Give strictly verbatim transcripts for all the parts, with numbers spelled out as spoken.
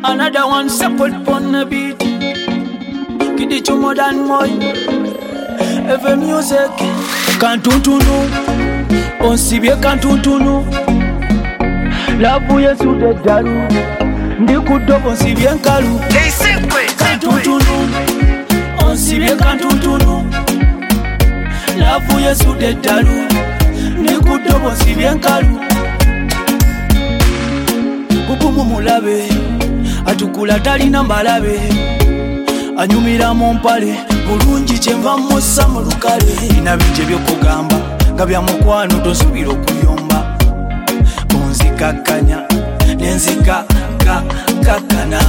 Another one separate on the beat. Kid it to more than more. Every music Kantutunu On sibye kantutunu Lavu yesu de daru Ndikudobo sibye nkalu Kantutunu On sibye kantutunu Lavu yesu de daru Ndikudobo sibye nkalu Kukumu mulabe Atukula talina mbalabe Anyumira mu mpale bulungi kyenva mussa mu lukale ina bingi byokugamba nga bya mukwano tosubira okuyomba onzikakkanya nenzika kakkana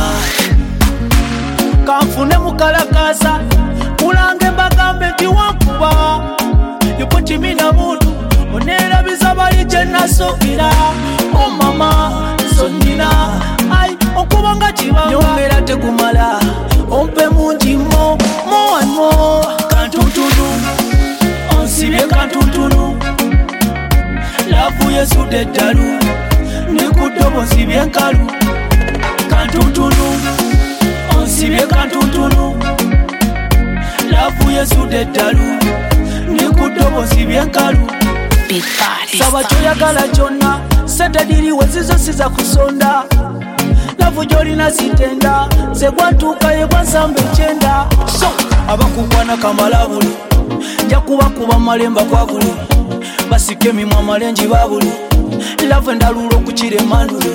kanfune mukalakasa kulange mbagambe nti wankuba yopotimina muntu oneerabiza bali gye nasukira o mama sonnina ai okuba nga kiba nyongera tegumala ompe mungi mo mo and mo kantutunu onsibye kantutunu lavu yesu de dalu nikudobo nsibye nkalu kantutunu onsibye kantutunu lavu yesu de dalu nikudobo nsibye nkalu saba kyoyagala kyonna sente diriwe zizo siza kusonda Lavu jolina sitenda Segwatuka ye kwansamba echenda So, abakukwana kamalabuli Njakuba kuba malemba kwa guli Basike mimwa malenji babuli Lavu ndalulo kuchire manduli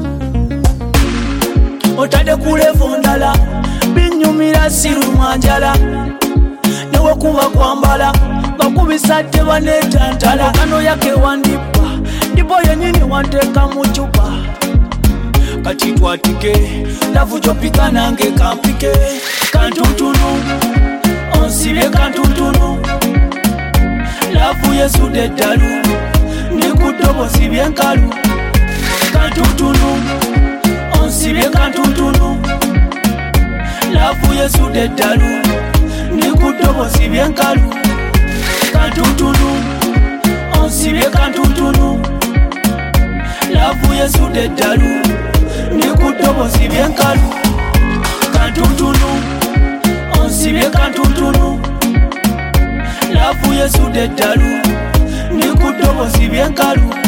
Otade kulevu ndala Binyumira siru manjala Newe kuba kwambala Bakubisate banetantala Kano yake wandipa Ndipo yenyini wanteka muchupa Kati twatike lavu jopika nange kampike kantutunu onsibye kantutunu lavu yesu de dalu nikudobo sibye nkalu kantutunu onsibye kantutunu lavu yesu de dalu nikudobo sibye nkalu kantutunu onsibye kantutunu lavu yesu de dalu Nikudobo sibye nkalu Kantutunu Onsibye kantutunu Lavu yesu de dalu Nikudobo sibye nkalu